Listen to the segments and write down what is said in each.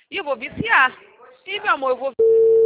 E eu vou viciar. E, meu amor, eu vou...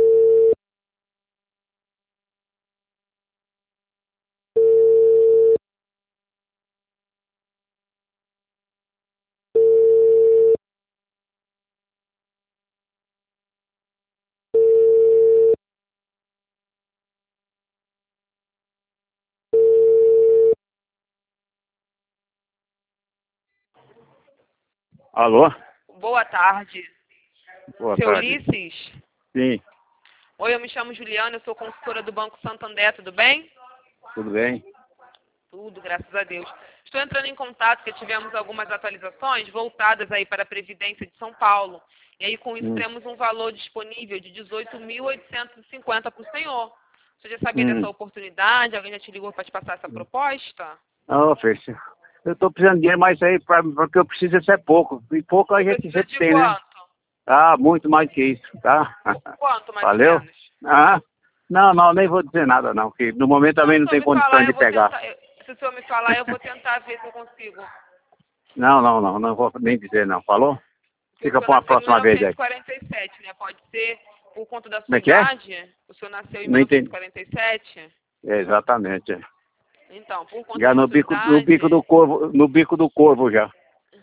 Alô? Boa tarde. Boa Seu tarde. Ulisses? Sim, Oi, eu me chamo Juliana, eu sou consultora do Banco Santander, tudo bem? tudo bem? Tudo, graças a Deus. Estou entrando em contato porque tivemos algumas atualizações voltadas aí para a Previdência de São Paulo. E aí, com isso, temos um valor disponível de 18.850 para o senhor. Você já sabia dessa oportunidade? Alguém já te ligou para te passar essa proposta? Ô, Fércio, eu tô precisando de dinheiro, mas aí, porque eu preciso, isso é pouco. E pouco a Você gente precisa sempre de tem, né? quanto? Ah, muito mais que isso, tá? Quanto, mais ou Valeu? menos? Ah, não, nem vou dizer nada, não, que no momento Não, também se o não senhor tem me falar, condições de eu vou pegar. tentar. Se o senhor me falar, eu vou tentar ver se eu consigo. Não vou nem dizer, não. Falou? Porque o Fica senhor para uma nasceu em próxima vez aí. 1947, né? Pode ser por conta da Como sua é que é? idade? O senhor nasceu em Não entendi. 1947? É, exatamente. É. Então, por conta Já da sua no bico idade. do corvo, no bico do corvo já.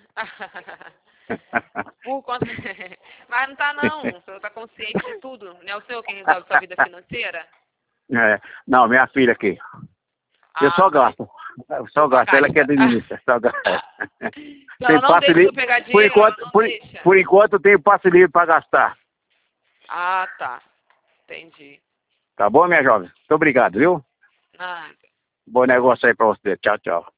Por conta. Mas não tá não. O senhor tá consciente de tudo. Não é o senhor quem resolve sua vida financeira? É, não, minha filha aqui. Eu Ah, só tá. gasto. Eu só gasto. Ela que Gasta. administra. Só gasto. Então ela Tem não passe deixa o senhor livre. pegar dinheiro? Ela não deixa? Por enquanto eu tenho passe livre para gastar. Ah, tá. Entendi. Tá bom, minha jovem? Muito obrigado, viu? Nada. Bom negócio aí para você. Tchau, tchau.